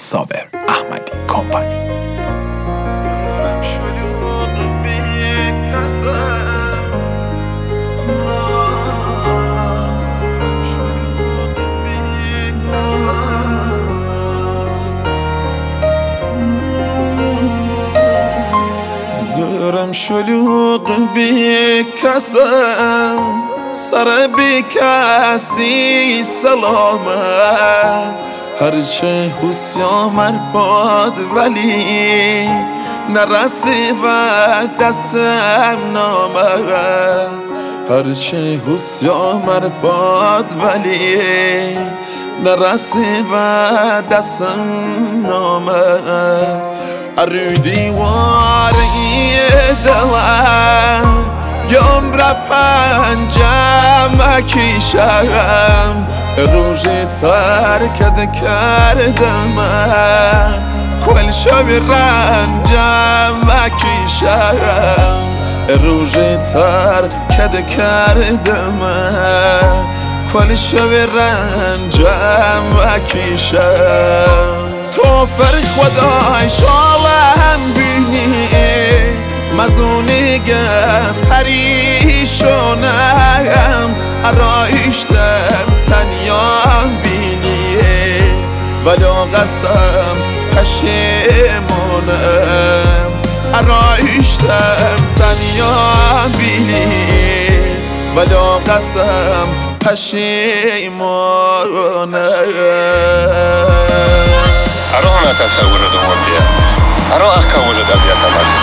صابر احمدی کمپانی. دورم شلوغ بی کسم، سر بی کسی سلامت. هرچه حسیامر باد ولی نرسی و دستم نامد. هرچه حسیامر باد ولی نرسی و دستم نامد. ارو دیواری دلم یم را پنجم کشم، روزی ترکت کردم کل شب رنجم کشم. روزی ترکت کردم کل شب رنجم کشم. کفر خدای شالم بینی مزونیگم پریشونم، ارایشتم تنیام بینی ولی قسم پشیمونم. ارایشتم تنیام بینی ولی قسم پشیمونم. أروح أنا أتصور دموعي، أروح أكون الأبيات مالي.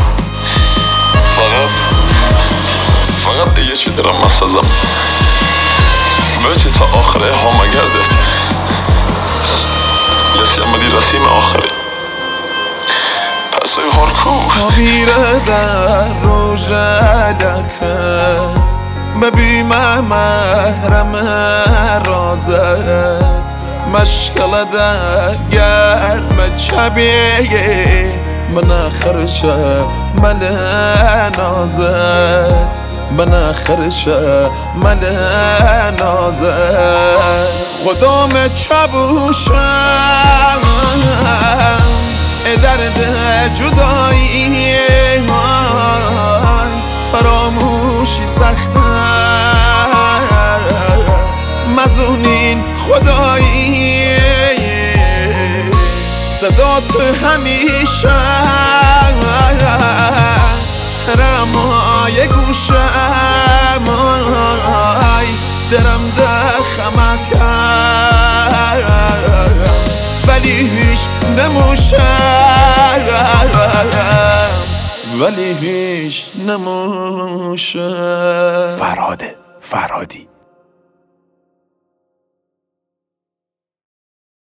فقط دیگه چی دارم مسازم بچه تا آخره ها مگرده لسی اما دی رسیم آخره پس ای هارکو بیره در روژلکه ببیم محرم رازت. مشکل در گرم چبیه من خرشه مل نازت. من خرشه مل نازت. خدام چبوشم درد جدایی فراموشی سخته مزونین خدایی. صدا تو همیشه رمای گوشم درم دخمکم ولی هیچ نموشم ولی هیچ نموشم. فرهاد فرهادی